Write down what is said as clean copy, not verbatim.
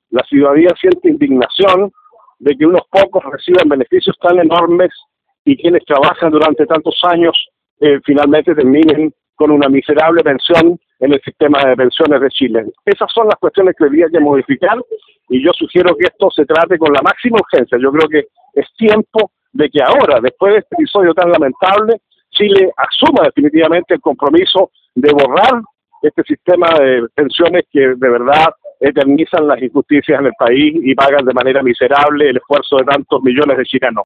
La ciudadanía siente indignación de que unos pocos reciban beneficios tan enormes y quienes trabajan durante tantos años finalmente terminen con una miserable pensión en el sistema de pensiones de Chile. Esas son las cuestiones que habría que modificar y yo sugiero que esto se trate con la máxima urgencia. Yo creo que es tiempo de que ahora, después de este episodio tan lamentable, Chile asuma definitivamente el compromiso de borrar este sistema de pensiones que de verdad eternizan las injusticias en el país y pagan de manera miserable el esfuerzo de tantos millones de chilenos.